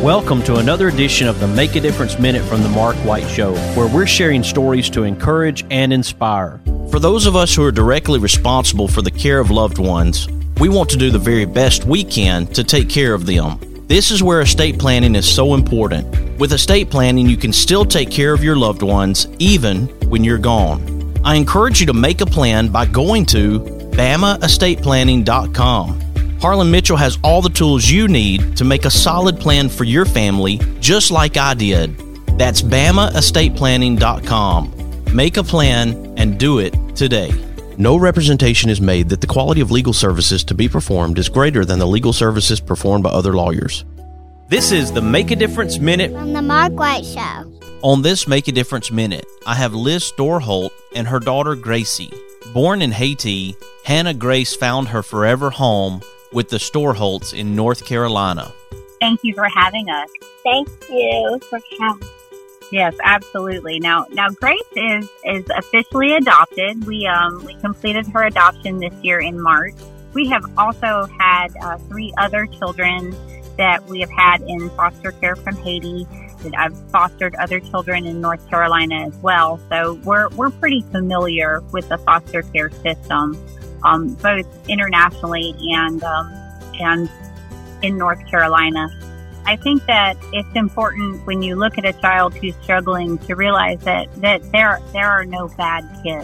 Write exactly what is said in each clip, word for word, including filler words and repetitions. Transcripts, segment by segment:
Welcome to another edition of the Make a Difference Minute from the Mark White Show, where we're sharing stories to encourage and inspire. For those of us who are directly responsible for the care of loved ones, we want to do the very best we can to take care of them. This is where estate planning is so important. With estate planning, you can still take care of your loved ones even when you're gone. I encourage you to make a plan by going to bama estate planning dot com. Harlan Mitchell has all the tools you need to make a solid plan for your family, just like I did. That's bama estate planning dot com. Make a plan and do it today. No representation is made that the quality of legal services to be performed is greater than the legal services performed by other lawyers. This is the Make a Difference Minute from the Mark White Show. On this Make a Difference Minute, I have Liz Storholt and her daughter Gracie. Born in Haiti, Hannah Grace found her forever home with the Storholts in North Carolina. Thank you for having us. Thank you for having us. Yes, absolutely. Now, now Grace is is officially adopted. We um we completed her adoption this year in March. We have also had uh, three other children that we have had in foster care from Haiti. I've fostered other children in North Carolina as well. So we're we're pretty familiar with the foster care system, um, both internationally and um, and in North Carolina. I think that it's important when you look at a child who's struggling to realize that, that there there are no bad kids.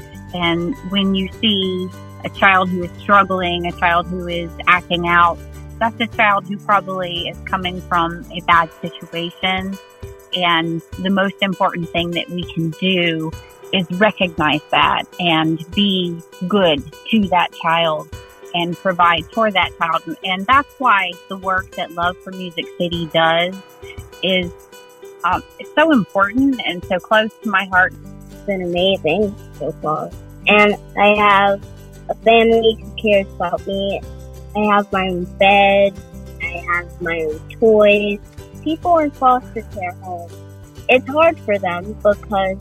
And when you see a child who is struggling, a child who is acting out, that's a child who probably is coming from a bad situation. And the most important thing that we can do is recognize that and be good to that child and provide for that child. And that's why the work that Love for Music City does is um, so important and so close to my heart. It's been amazing so far. And I have a family who cares about me. I have my own bed. I have my own toys. People in foster care homes, it's hard for them because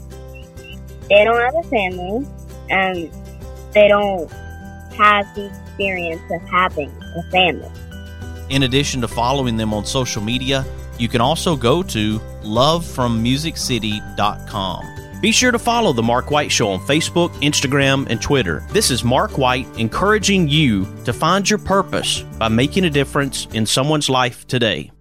they don't have a family and they don't have the experience of having a family. In addition to following them on social media, you can also go to love from music city dot com. Be sure to follow The Mark White Show on Facebook, Instagram, and Twitter. This is Mark White encouraging you to find your purpose by making a difference in someone's life today.